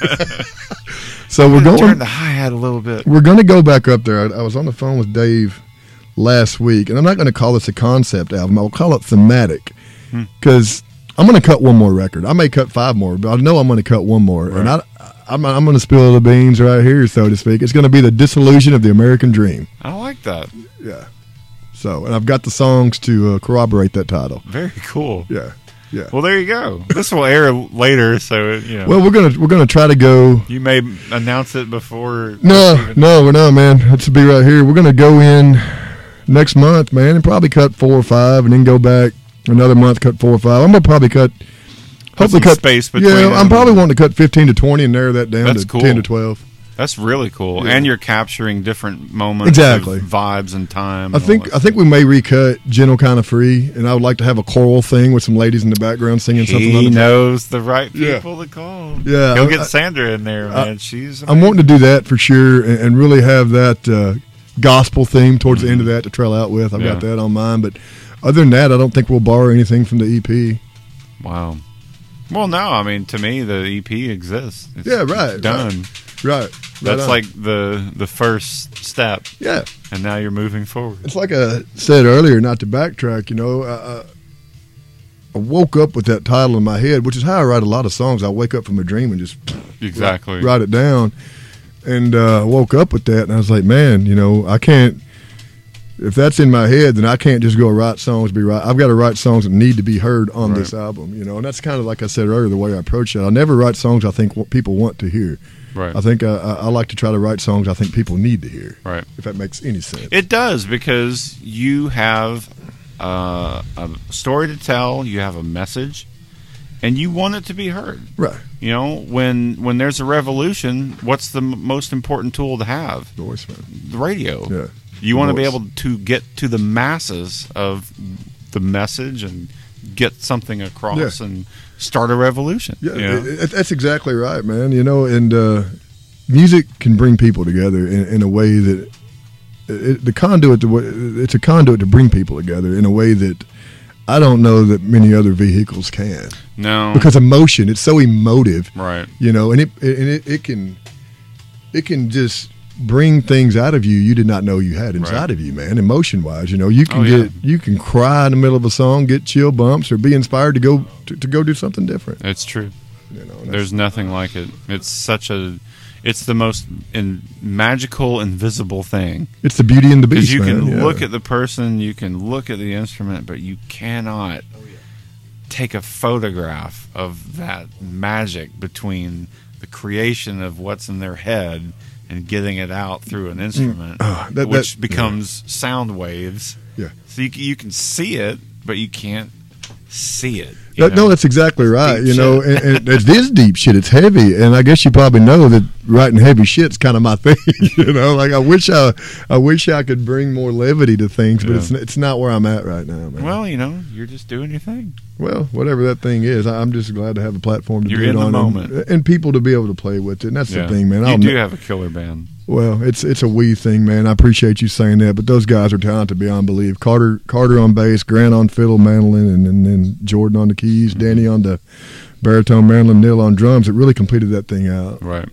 So we're going to turn the hi-hat a little bit. We're going to go back up there. I was on the phone with Dave last week, and I'm not going to call this a concept album. I'll call it thematic, because I'm going to cut one more record. I may cut 5 more, but I know I'm going to cut one more, right. And I'm going to spill the beans right here, so to speak. It's going to be the dissolution of the American dream. I like that. Yeah. So, and I've got the songs to corroborate that title. Very cool. Yeah. Yeah. Well, there you go. This will air later, so you know. Well, we're gonna try to go. You may announce it before. No, we're not, man. It's to be right here. We're gonna go in next month, man, and probably cut 4 or 5, and then go back another month, cut 4 or 5. I'm gonna probably cut. Hopefully, cut space between. Yeah, I'm probably wanting to cut 15 to 20 and narrow that down to cool. 10 to 12. That's really cool, and you're capturing different moments, exactly, of vibes and time. I think we may recut "Gentle Kind of Free," and I would like to have a choral thing with some ladies in the background singing something. He knows the right people to call. Yeah, he'll get Sandra in there, man. She's amazing. I'm wanting to do that for sure, and really have that gospel theme towards the end of that to trail out with. I've got that on mine, but other than that, I don't think we'll borrow anything from the EP. Wow. Well, no, I mean, to me, the EP exists. It's right. Done. Right. That's like the first step. Yeah. And now you're moving forward. It's like I said earlier, not to backtrack, you know, I woke up with that title in my head, which is how I write a lot of songs. I wake up from a dream and just write it down. And I woke up with that, and I was like, man, you know, I can't, if that's in my head, then I can't just go write songs, I've got to write songs that need to be heard on this album, you know. And that's kind of, like I said earlier, the way I approach it. I'll never write songs I think what people want to hear. Right. I think I like to try to write songs I think people need to hear. Right. If that makes any sense. It does, because you have a story to tell, you have a message, and you want it to be heard. Right. You know, when there's a revolution, what's the most important tool to have? Voice, man. The radio. Yeah. You want to be able to get to the masses of the message and get something across and start a revolution. Yeah, you know? That's exactly right, man. You know, and music can bring people together in a way that it's a conduit to bring people together in a way that I don't know that many other vehicles can. No, because emotion, it's so emotive, right? You know, and it can just bring things out of you did not know you had inside of you, man. Emotion wise, you know, you can you can cry in the middle of a song, get chill bumps, or be inspired to go do something different. It's true. You know, there's nothing like it. It's the most magical, invisible thing. It's the beauty and the beast. Because you can look at the person, you can look at the instrument, but you cannot take a photograph of that magic between the creation of what's in their head and getting it out through an instrument, which becomes sound waves. Yeah. So you can see it, but you can't see it. No, that's exactly right. You know, and it is deep shit. It's heavy, and I guess you probably know that writing heavy shit's kind of my thing. You know, like I wish I could bring more levity to things, but it's not where I'm at right now, man. Well, you know, you're just doing your thing. Well, whatever that thing is, I'm just glad to have a platform to do it on, the moment, and people to be able to play with it. And that's the thing, man. You do have a killer band. Well, it's a we thing, man. I appreciate you saying that, but those guys are talented beyond belief. Carter on bass, Grant on fiddle, mandolin, and then Jordan on the keys, Danny on the baritone, mandolin, Neil on drums. It really completed that thing out. Right.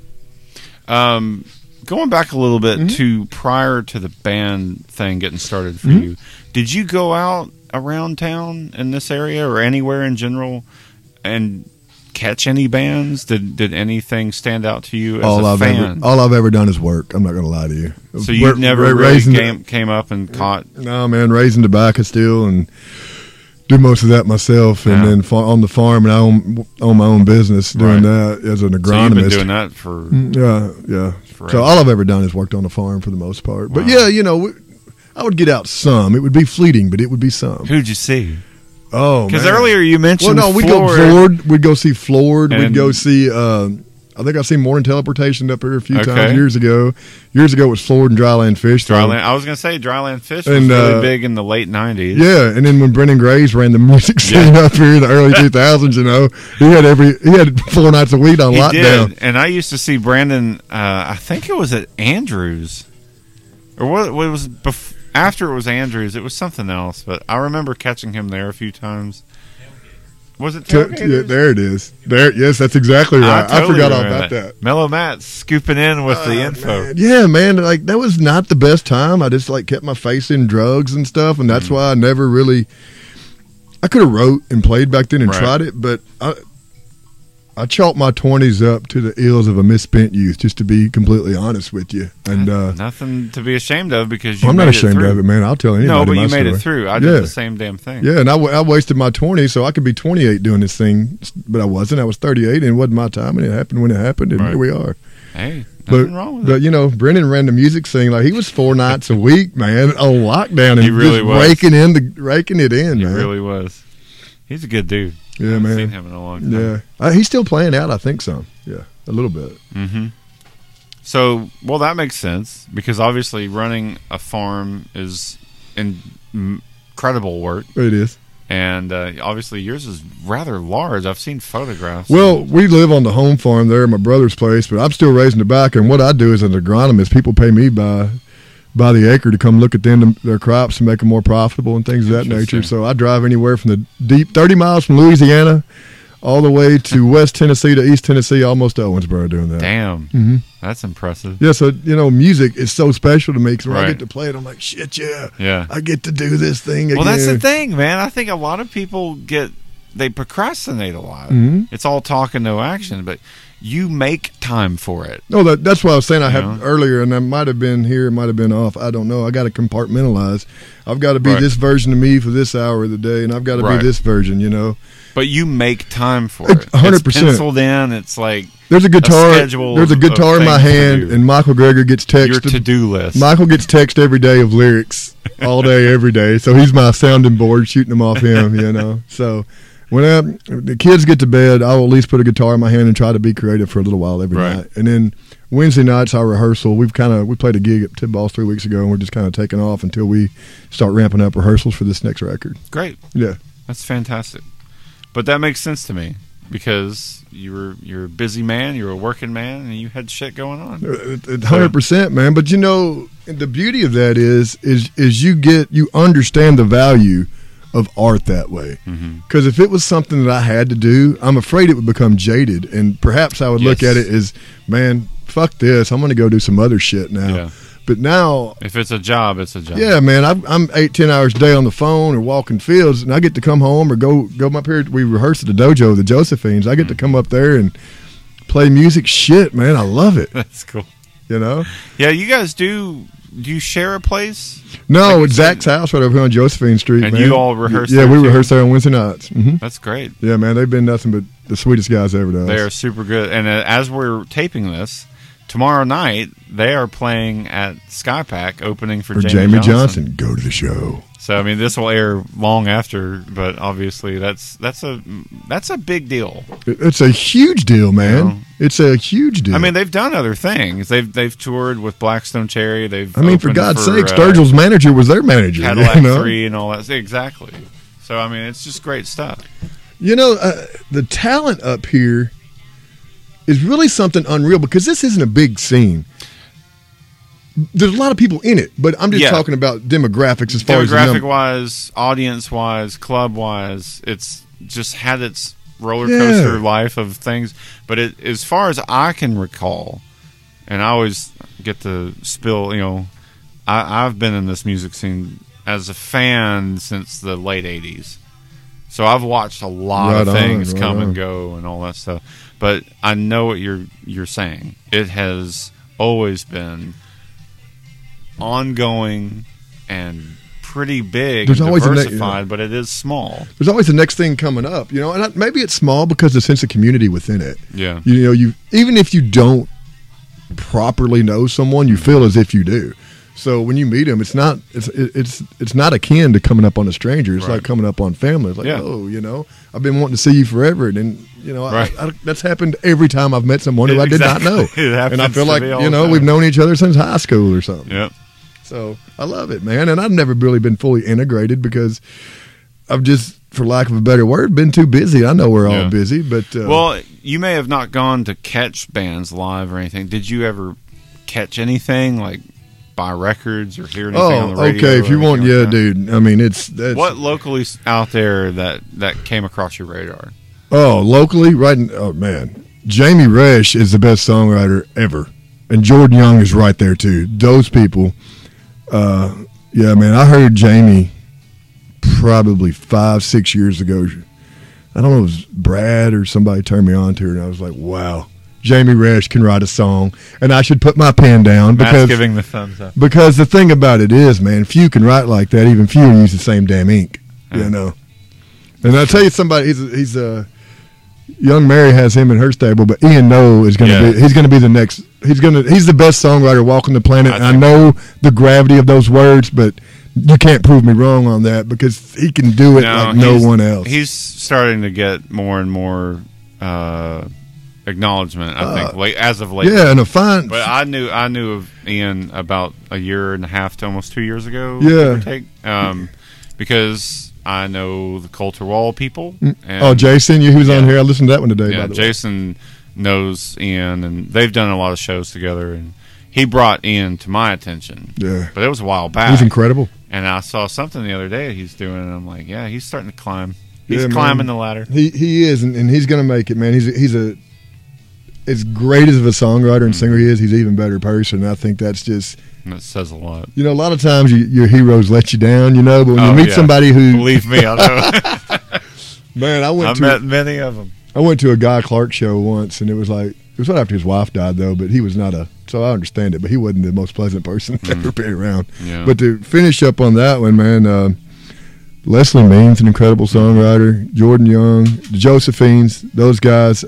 Going back a little bit to prior to the band thing getting started for you, did you go out around town in this area or anywhere in general and catch any bands? Did anything stand out to you as a fan? All I've ever done is work. I'm not going to lie to you. So you never really came up and caught? No, man. Raising tobacco still and do most of that myself. And then on the farm, and I own my own business doing that as an agronomist. So you've been doing that for forever. So all I've ever done is worked on the farm for the most part. But you know, I would get out some. It would be fleeting, but it would be some. Who'd you see? Oh, because earlier you mentioned we'd go Floored. We'd go see Floored. We'd go see I think I've seen Morning Teleportation up here a few times years ago. Years ago it was Florida and Dryland Fish. I was going to say Dryland Fish was really big in the late 90s. Yeah, and then when Brendan Graves ran the music scene up here in the early 2000s, you know, he had 4 nights a week on lockdown. Did. And I used to see Brandon, I think it was at Andrews. Or what was after it was Andrews, it was something else, but I remember catching him there a few times. Was it Tailgaters? Yeah, there it is. There, yes, that's exactly right. I forgot all about that. Mellow Matt scooping in with the info. Man. Yeah, man, like that was not the best time. I just like kept my face in drugs and stuff, and that's why I never really. I could have wrote and played back then and tried it, but I chalked my 20s up to the ills of a misspent youth, just to be completely honest with you. And nothing to be ashamed of because you. I'm not made ashamed of it, man. I'll tell anybody. No, but you made it through. I did the same damn thing. Yeah, and I wasted my 20s, so I could be 28 doing this thing, but I wasn't. I was 38, and it wasn't my time, and it happened when it happened, and here we are. Hey, nothing wrong with it. But you know, Brendan ran the music scene like he was 4 nights a week, man, on lockdown, and he really just was raking it in. He man. really was. He's a good dude. Yeah, I haven't man. seen him in a long time. Yeah, he's still playing out. I think so. Yeah, a little bit. Mm-hmm. So, well, that makes sense because obviously running a farm is incredible work. It is. And obviously yours is rather large. I've seen photographs. Well, we live on the home farm there at my brother's place, but I'm still raising tobacco. And what I do as an agronomist, people pay me by the acre to come look at their crops and make them more profitable and things of that nature. So I drive anywhere from the deep 30 miles from Louisiana all the way to West Tennessee to East Tennessee, almost to Owensboro doing that. Damn. That's impressive. Yeah, so, you know, music is so special to me because when I get to play it, I'm like, shit, yeah. I get to do this thing again. Well, that's the thing, man. I think a lot of people they procrastinate a lot. It's all talk and no action, but you make time for it. No, that's what I was saying. I had earlier, and I might have been here, it might have been off. I don't know. I got to compartmentalize. I've got to be this version of me for this hour of the day, and I've got to be this version, you know. But you make time for it. 100%. It's penciled in. It's like there's a guitar. There's a guitar in my hand, and Michael Greger gets texted. Your to-do list. Michael gets text every day of lyrics, all day, every day. So he's my sounding board, shooting them off him, you know. So when the kids get to bed, I will at least put a guitar in my hand and try to be creative for a little while every night. And then Wednesday nights, our rehearsal. We played a gig at Tidballs 3 weeks ago, and we're just kind of taking off until we start ramping up rehearsals for this next record. Great. Yeah. That's fantastic. But that makes sense to me because you're a busy man, you're a working man, and you had shit going on. 100%, man. But you know, the beauty of that is you understand the value of art that way. Because if it was something that I had to do, I'm afraid it would become jaded, and perhaps I would look at it as, man, fuck this, I'm going to go do some other shit now. Yeah. But now, if it's a job, it's a job. Yeah, man. I'm 8-10 hours a day on the phone or walking fields, and I get to come home or go up here. We rehearse at the dojo, the Josephines. I get to come up there and play music. Shit, man, I love it. That's cool. You know? Yeah, you guys do. Do you share a place? No, it's Zach's house right over here on Josephine Street. And man. You all rehearse? Yeah, we rehearse there on Wednesday nights. That's great. Yeah, man, they've been nothing but the sweetest guys ever done. They are super good. And as we're taping this, tomorrow night, they are playing at Skypack, opening for Jamie Johnson. Go to the show. So I mean, this will air long after, but obviously that's a big deal. It's a huge deal, man. You know? It's a huge deal. I mean, they've done other things. They've toured with Blackstone Cherry. I mean, for God's sake, Sturgill's manager was their manager. Cadillac 3 and all that. Exactly. So I mean, it's just great stuff. You know, the talent up here is really something unreal because this isn't a big scene. There's a lot of people in it, but I'm just talking about demographics as far as demographic-wise, audience-wise, club-wise. It's just had its roller coaster life of things. But as far as I can recall, and I always get to spill, you know, I've been in this music scene as a fan since the late 80s. So I've watched a lot of things come and go and all that stuff. But I know what you're saying. It has always been ongoing and pretty big, and diversified, but it is small. There's always the next thing coming up, you know. And maybe it's small because the sense of community within it. Yeah, you know, even if you don't properly know someone, you feel as if you do. So when you meet them, it's not akin to coming up on a stranger. It's like coming up on family. It's like, oh, you know, I've been wanting to see you forever, and then, you know, that's happened every time I've met someone who I did not know. And I feel like, you know, we've known each other since high school or something. Yep. So I love it, man. And I've never really been fully integrated because I've just, for lack of a better word, been too busy. I know we're all busy, but well, you may have not gone to catch bands live or anything. Did you ever catch anything, like buy records or hear anything on the radio? Okay, if you want, dude. I mean, that's what locally out there that came across your radar? Oh, locally, right? Oh man, Jamie Resch is the best songwriter ever, and Jordan Young is right there too. Those people, yeah, man. I heard Jamie probably 5-6 years ago. I don't know if it was Brad or somebody turned me on to her, and I was like, wow, Jamie Resch can write a song, and I should put my pen down because Matt's giving the thumbs up. Because the thing about it is, man, few can write like that. Even fewer use the same damn ink, you know. And I'll tell you, somebody he's a Young Mary has him in her stable, but Ian Noe is going to be. He's going to be the next. He's the best songwriter walking the planet. I know the gravity of those words, but you can't prove me wrong on that because he can do it like no one else. He's starting to get more and more acknowledgement, I think, as of late. Yeah, and a fine. But I knew of Ian about a year and a half to almost 2 years ago. Yeah, because I know the Coulter Wall people. And, Jason, he was on here. I listened to that one today. Yeah, by the Jason knows Ian, and they've done a lot of shows together. And he brought Ian to my attention. Yeah, but it was a while back. He's incredible. And I saw something the other day he's doing, and I'm like, yeah, he's starting to climb. He's climbing the ladder. He is, and he's going to make it, man. He's as great as of a songwriter and singer he is, he's an even better person. And I think that's just... That says a lot. You know, a lot of times your heroes let you down, you know, but when you meet somebody who... Believe me, I know. Man, I met many of them. I went to a Guy Clark show once, and it was right after his wife died, though, but he was not so I understand it, but he wasn't the most pleasant person to ever be around. Yeah. But to finish up on that one, man, Leslie Means, an incredible songwriter, Jordan Young, the Josephines, those guys.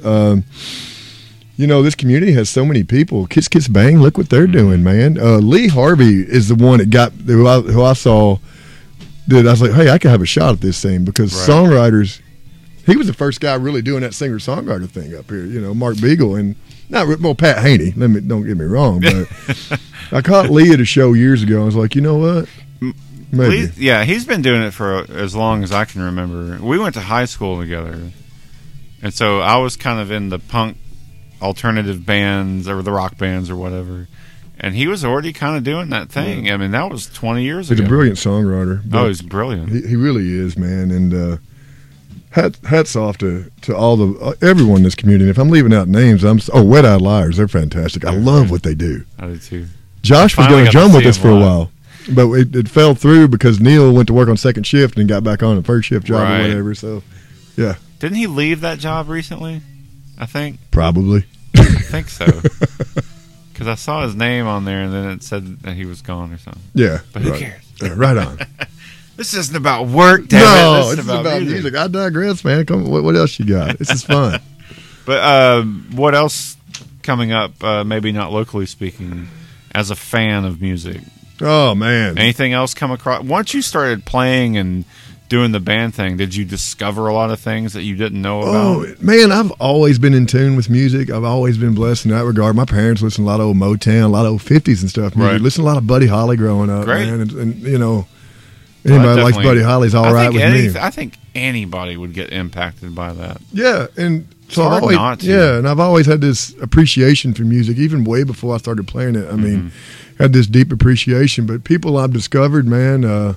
You know, this community has so many people. Kiss Kiss Bang, look what they're doing, man. Lee Harvey is the one that who I saw that I was like, hey, I could have a shot at this thing because songwriters, he was the first guy really doing that singer-songwriter thing up here. You know, Mark Beagle and Pat Haney. Don't get me wrong, but I caught Lee at a show years ago. I was like, you know what? Maybe. Lee, he's been doing it for as long as I can remember. We went to high school together, and so I was kind of in the punk alternative bands or the rock bands or whatever, and he was already kind of doing that thing. Yeah. I mean, that was 20 years ago. He's a brilliant songwriter. Oh, he's brilliant. He really is, man. And hats off to all everyone in this community. If I'm leaving out names, Wet Eyed Liars. They're fantastic. I love what they do. I do too. Josh was going to drum with us for a while, but it fell through because Neil went to work on second shift and got back on a first shift job or whatever. So, yeah. Didn't he leave that job recently? I think. Probably. I think so. Because I saw his name on there and then it said that he was gone or something. Yeah. But who cares? Right on. This isn't about work, damn it. This is about music. I digress, man. Come, what else you got? This is fun. But what else coming up, maybe not locally speaking, as a fan of music? Oh, man. Anything else come across? Once you started playing and doing the band thing, did you discover a lot of things that you didn't know about? Oh, man, I've always been in tune with music. I've always been blessed in that regard. My parents listened to a lot of old Motown, a lot of old 50s and stuff. Right. Listened to a lot of Buddy Holly growing up, man. And you know, anybody that likes Buddy Holly's all right with me. I think anybody would get impacted by that. Yeah, and so I've always had this appreciation for music, even way before I started playing it. I mean, had this deep appreciation. But people I've discovered, man,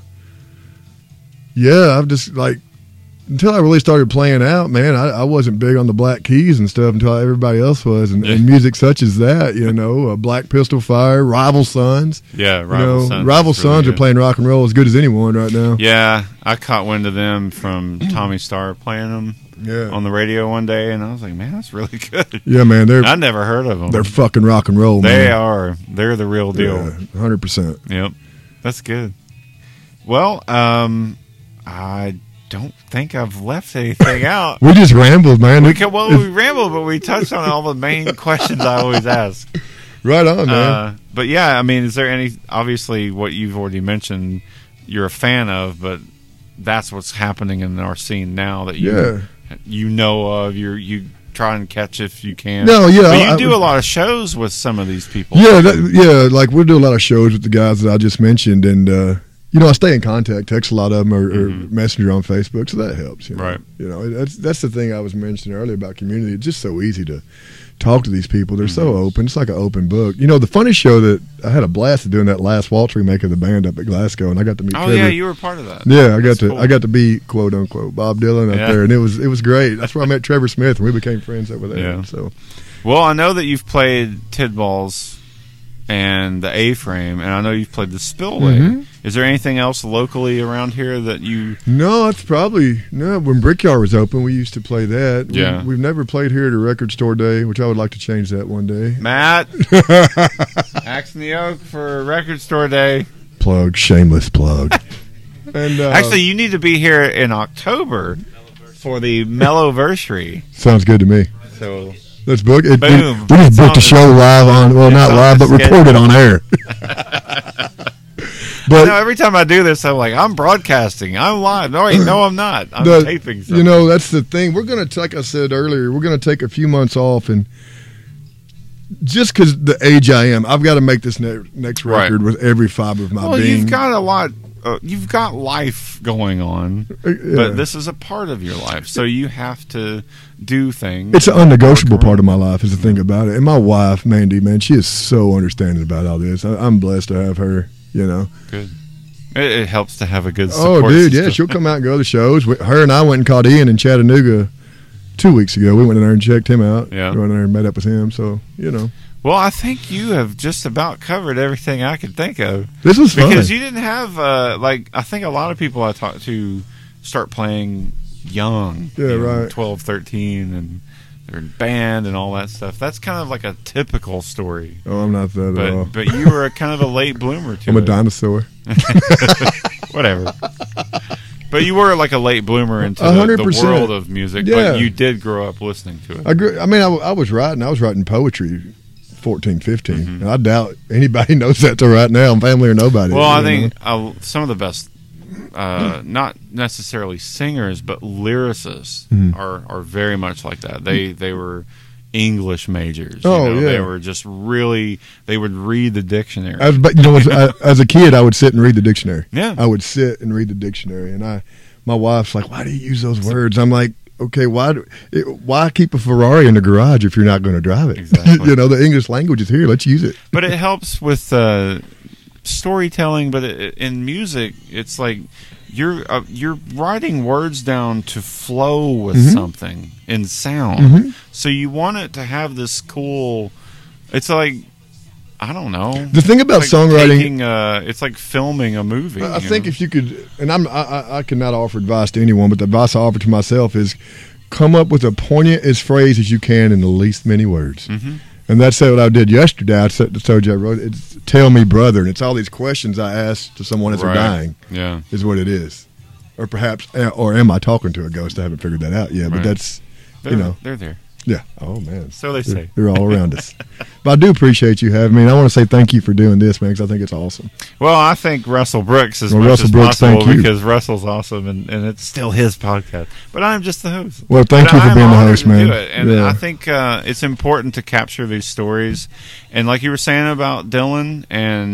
I've just until I really started playing out, man, I wasn't big on the Black Keys and stuff until everybody else was, and music such as that, you know, Black Pistol Fire, Rival Sons. Yeah, Rival Sons. Rival Sons are playing rock and roll as good as anyone right now. Yeah, I caught wind of them from Tommy Starr playing them on the radio one day, and I was like, man, that's really good. Yeah, man. I never heard of them. They're fucking rock and roll, man. They are. They're the real deal. Yeah, 100%. Yep. That's good. Well, I don't think I've left anything out. We just rambled, man. We rambled, but we touched on all the main questions I always ask. Right on, man. But yeah, I mean, is there any? Obviously, what you've already mentioned, you're a fan of, but that's what's happening in our scene now that you know of. You try and catch if you can. No, yeah, but you do a lot of shows with some of these people. Yeah, like we'll do a lot of shows with the guys that I just mentioned, and I stay in contact, text a lot of them, or messenger on Facebook, so that helps. Right. That's the thing I was mentioning earlier about community. It's just so easy to talk to these people. They're so open. It's like an open book. The funny show that I had a blast of doing that last waltz remake of the band up at Glasgow, and I got to meet. Oh, yeah, you were part of that. Yeah, I got to be quote unquote Bob Dylan up there, and it was great. That's where I met Trevor Smith, and we became friends over there. Yeah. So, well, I know that you've played Tidballs and the A-Frame, and I know you've played the Spillway. Is there anything else locally around here that you... No, it's probably... No, when Brickyard was open, we used to play that. Yeah. We've never played here at a record store day, which I would like to change that one day. Matt! Axe in the Oak for record store day. Plug. Shameless plug. And actually, you need to be here in October for the Melloversary. Sounds good to me. So... Let's book it. Boom. We just booked a show live on, well, not live, but recorded on air. But every time I do this, I'm like, I'm broadcasting. I'm live. No, I'm not. I'm taping something. That's the thing. We're going to, like I said earlier, we're going to take a few months off, and just because the age I am, I've got to make this next record with every fiber of my being. You've got a lot. You've got life going on, but this is a part of your life, so you have to do things. It's an unnegotiable part of my life, is the thing about it. And my wife, Mandy, man, she is so understanding about all this. I'm blessed to have her, Good. It helps to have a good support system. Yeah, she'll come out and go to shows. Her and I went and caught Ian in Chattanooga 2 weeks ago. We went in there and checked him out. Yeah. We went in there and met up with him, so, Well, I think you have just about covered everything I could think of. This was fun. Because you didn't have, I think a lot of people I talk to start playing young. Yeah, right. 12, 13, and they're in band and all that stuff. That's kind of like a typical story. Oh, I'm not that at all. But you were kind of a late bloomer, too. I'm a dinosaur. Whatever. But you were like a late bloomer into the world of music, but you did grow up listening to it. I was writing poetry 14, 15. And I doubt anybody knows that till right now, family or nobody. Well, I think some of the best, not necessarily singers, but lyricists are very much like that. They were English majors. They were just really, they would read the dictionary. As a kid, I would sit and read the dictionary. Yeah. I would sit and read the dictionary. And my wife's like, why do you use those words? I'm like, okay, why keep a Ferrari in the garage if you're not going to drive it? Exactly. The English language is here. Let's use it. But it helps with storytelling. But in music, it's like you're writing words down to flow with something in sound. So you want it to have this cool. It's like, I don't know. The thing about songwriting, it's like filming a movie. I think if you could, and I cannot offer advice to anyone, but the advice I offer to myself is come up with a poignant as phrase as you can in the least many words. And that's what I did yesterday. I told you I wrote it's "Tell Me, Brother," and it's all these questions I ask to someone as they're dying. Yeah, is what it is, or perhaps, or am I talking to a ghost? I haven't figured that out yet, but that's they're there. Yeah. Oh, man. So they say. They're all around us. But I do appreciate you having me. And I want to say thank you for doing this, man, because I think it's awesome. Well, I think Russell Brooks as much as possible because Russell's awesome, and it's still his podcast. But I'm just the host. Well, thank you for being the host, man. And I think it's important to capture these stories. And like you were saying about Dylan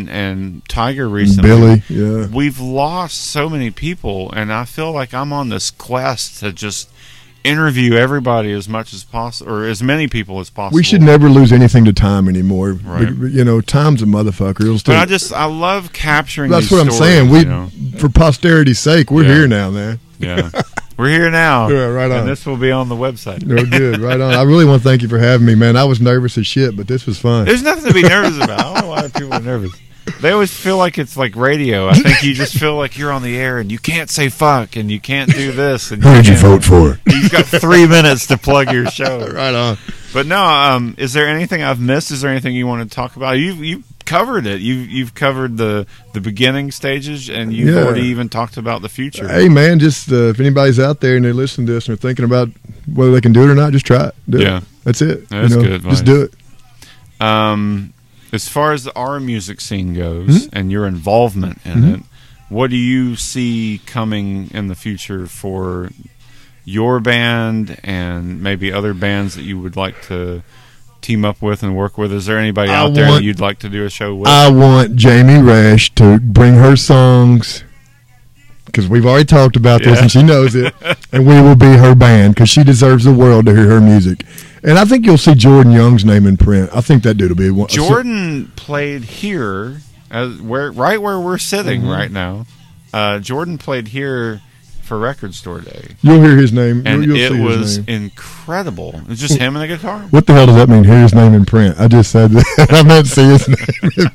and Tiger recently. Billy, we've lost so many people, and I feel like I'm on this quest to just interview everybody as much as possible, or as many people as possible. We should never lose anything to time anymore. Right. Time's a motherfucker. But I love capturing. That's these what stories, I'm saying. For posterity's sake, we're here now, man. Yeah, we're here now. Yeah, right on. And this will be on the website. No, good, right on. I really want to thank you for having me, man. I was nervous as shit, but this was fun. There's nothing to be nervous about. I don't know why people are nervous. They always feel like it's like radio. I think you just feel like you're on the air and you can't say fuck and you can't do this. And who'd you vote for? You've got 3 minutes to plug your show. Right on. But no, is there anything I've missed? Is there anything you want to talk about? You've covered it. You've covered the beginning stages, and you've already even talked about the future. Hey, man, just if anybody's out there and they're listening to this and they're thinking about whether they can do it or not, just try it. Do it. That's it. That's good advice. Just do it. As far as our music scene goes and your involvement in it, what do you see coming in the future for your band and maybe other bands that you would like to team up with and work with? Is there anybody out there that you'd like to do a show with? I want Jamie Rash to bring her songs, because we've already talked about this and she knows it, and we will be her band because she deserves the world to hear her music. And I think you'll see Jordan Young's name in print. I think that dude will be one. Jordan played here, right where we're sitting right now. Jordan played here for Record Store Day. You'll hear his name. And you'll it see was his name. incredible. It was just him and the guitar. What the hell does that mean, hear his name in print? I just said that. I meant see his name in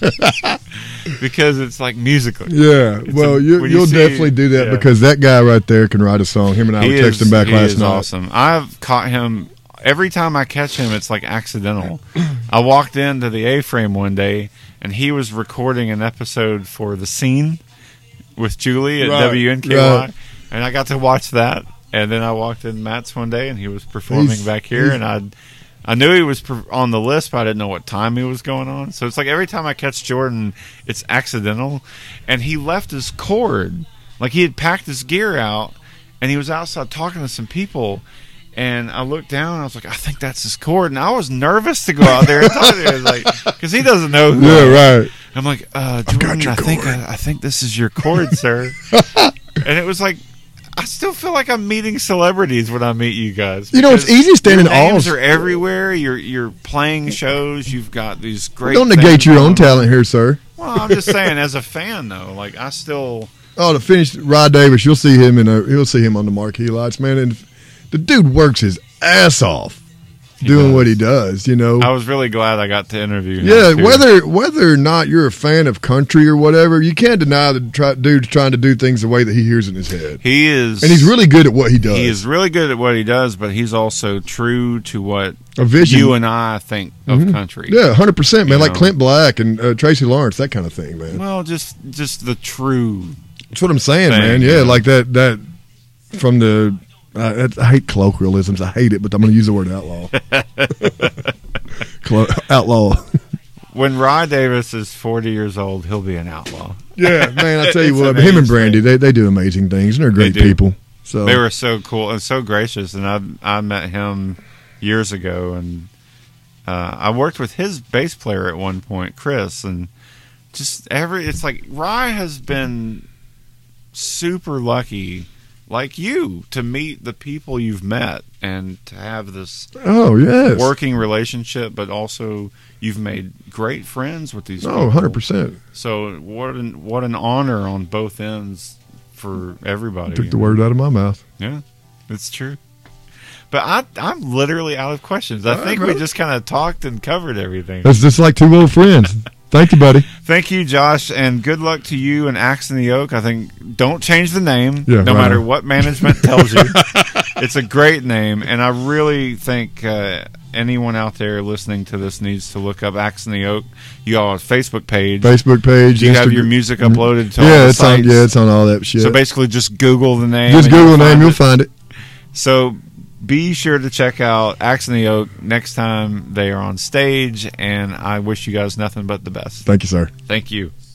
print. Because it's like musical. Yeah. You'll definitely do that because that guy right there can write a song. Him and I were texting back last night. Awesome. I've caught him. Every time I catch him, it's like accidental. I walked into the A-Frame one day, and he was recording an episode for The Scene with Julie at WNKY, and I got to watch that. And then I walked in Matt's one day, and he was performing back here, and I knew he was on the list, but I didn't know what time he was going on. So it's like every time I catch Jordan, it's accidental. And he left his cord. Like he had packed his gear out, and he was outside talking to some people. And I looked down, and I was like, I think that's his cord. And I was nervous to go out there and talk to him, like, because he doesn't know who I am. Right. I'm like, Jordan, I think this is your cord, sir. And it was like, I still feel like I'm meeting celebrities when I meet you guys. You know, it's easy standing in names are everywhere. You're playing shows. You've got these great. Don't negate your own talent here, sir. Well, I'm just saying, as a fan, though, like I still. Oh, to finish, Rod Davis, you'll see him he'll see him on the marquee lights, man. And the dude works his ass off doing what he does, you know. I was really glad I got to interview him. Yeah, whether or not you're a fan of country or whatever, you can't deny the dude's trying to do things the way that he hears in his head. He is. And he's really good at what he does. He is really good at what he does, but he's also true to what a vision you and I think of country. Yeah, 100%, man. Like Clint Black and Tracy Lawrence, that kind of thing, man. Well, just the true. That's what I'm saying, man. Yeah, like that from the. I hate colloquialisms. I hate it, but I'm going to use the word outlaw. Outlaw. When Rod Davis is 40 years old, he'll be an outlaw. Yeah, man. I tell you what, him and Brandy, they do amazing things, and they're great people. So they were so cool and so gracious. And I met him years ago, and I worked with his bass player at one point, Chris, and it's like Rye has been super lucky. Like you, to meet the people you've met and to have this working relationship, but also you've made great friends with these people. 100%. So what an honor on both ends for everybody. Took the word out of my mouth. Yeah, it's true. But I'm literally out of questions. I think we just kind of talked and covered everything. It's just like two old friends. Thank you, buddy. Thank you, Josh, and good luck to you and Axe in the Oak. I think don't change the name, no matter what management tells you. It's a great name, and I really think anyone out there listening to this needs to look up Axe in the Oak. You all have a Facebook page. You have your music uploaded to all the sites. It's on all that shit. So basically just Google the name. Just Google the name, you'll find it. So be sure to check out Axe in the Oak next time they are on stage, and I wish you guys nothing but the best. Thank you, sir. Thank you.